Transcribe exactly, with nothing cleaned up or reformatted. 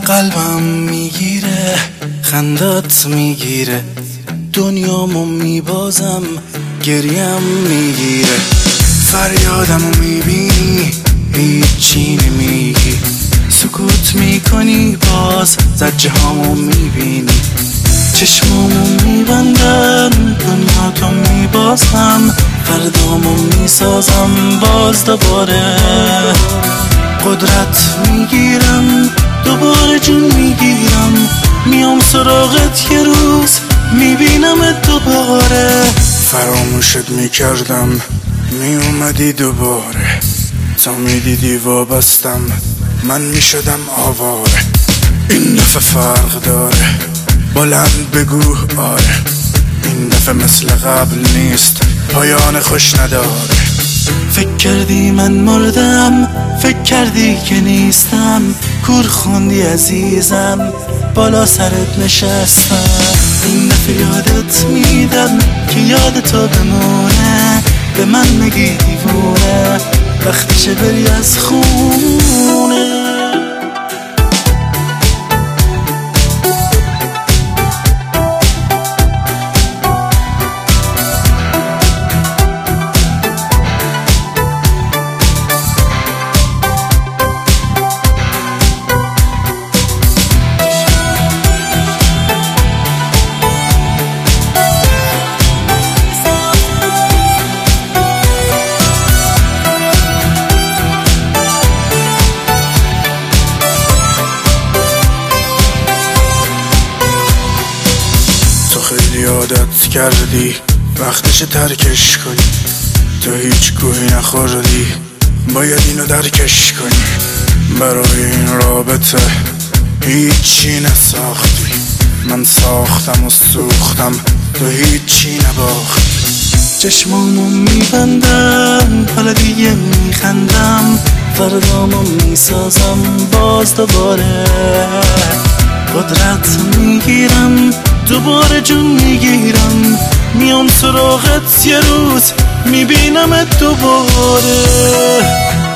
قلبم میگیره، خندات میگیره، دنیامو میبازم، گریم میگیره. فریادمو میبینی، هیچی نمیگی، سکوت میکنی، باز زجه هامو میبینی. چشمامو میبندم، دنیاتو میبازم، فردامو میسازم باز دوباره. قدرت میگیرم، دوباره جون میگیرم، میام سراغت یه روز میبینمت دوباره. فراموشت میکردم میومدی دوباره، تا میدیدی وابستم من میشدم آواره. این دفعه فرق داره، بلند بگو آره، این دفعه مثل قبل نیست، پایان خوش نداره. فکر کردی من مردم، فکر کردی که نیستم، کور خوندی عزیزم، بالا سرت نشستم. این دفعه یادت میدم که یاد تو بمونه، به من نگی دیوونه، وقتشه بری از خونه. خیلی عادت کردی وقتش ترکش کنی، تو هیچ گوهی نخوردی، باید اینو درکش کنی. برای این رابطه هیچی نساختی، من ساختم و سوختم، تو هیچی نباختی. چشمامو میبندم، حالا دیگه میخندم، فردامو میسازم باز دوباره. قدرت میگیرم، دوباره جون میگیرم، میام سراغت یه روز میبینمت دوباره.